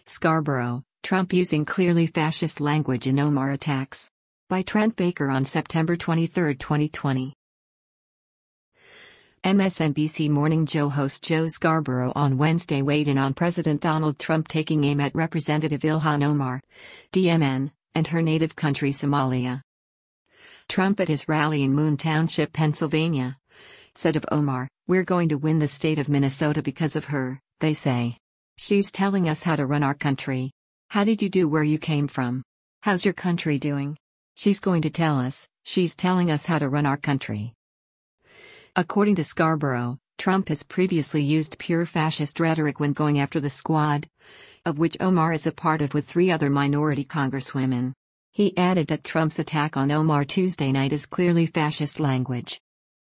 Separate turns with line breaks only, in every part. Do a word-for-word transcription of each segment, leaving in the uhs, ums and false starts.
Scarborough, Trump using clearly fascist language in Omar attacks. By Trent Baker on September twenty-third, twenty twenty. M S N B C Morning Joe host Joe Scarborough on Wednesday weighed in on President Donald Trump taking aim at Representative Ilhan Omar, D M N, and her native country Somalia. Trump at his rally in Moon Township, Pennsylvania, said of Omar, "We're going to win the state of Minnesota because of her, they say. She's telling us how to run our country. How did you do where you came from? How's your country doing? She's going to tell us, she's telling us how to run our country." According to Scarborough, Trump has previously used pure fascist rhetoric when going after the Squad, of which Omar is a part of with three other minority congresswomen. He added that Trump's attack on Omar Tuesday night is clearly fascist language.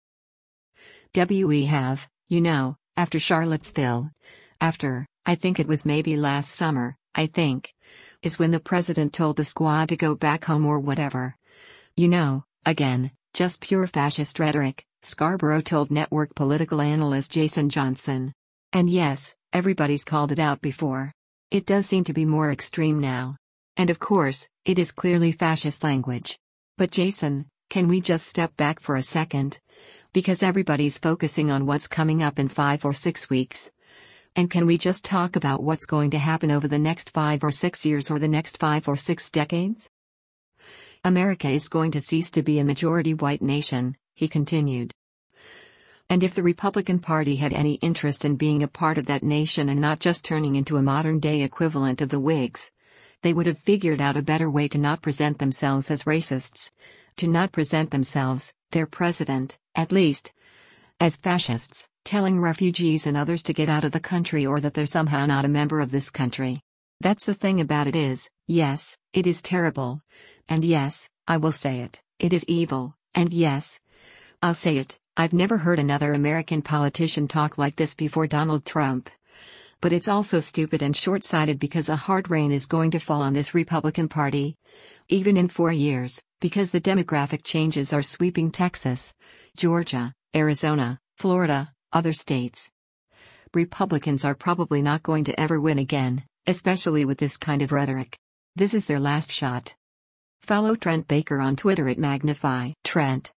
We have, you know, after Charlottesville. After, I think it was maybe last summer, I think, is when the president told the Squad to go back home or whatever. You know, again, just pure fascist rhetoric, Scarborough told network political analyst Jason Johnson. And yes, everybody's called it out before. It does seem to be more extreme now. And of course, it is clearly fascist language. But Jason, can we just step back for a second? Because everybody's focusing on what's coming up in five or six weeks. And can we just talk about what's going to happen over the next five or six years or the next five or six decades? America is going to cease to be a majority white nation, he continued. And if the Republican Party had any interest in being a part of that nation and not just turning into a modern-day equivalent of the Whigs, they would have figured out a better way to not present themselves as racists, to not present themselves, their president, at least, as fascists, telling refugees and others to get out of the country or that they're somehow not a member of this country. That's the thing about it is, yes, it is terrible. And yes, I will say it, it is evil, and yes, I'll say it, I've never heard another American politician talk like this before Donald Trump. But it's also stupid and short-sighted because a hard rain is going to fall on this Republican Party, even in four years, because the demographic changes are sweeping Texas, Georgia, Arizona, Florida, other states. Republicans are probably not going to ever win again, especially with this kind of rhetoric. This is their last shot. Follow Trent Baker on Twitter at Magnify Trent.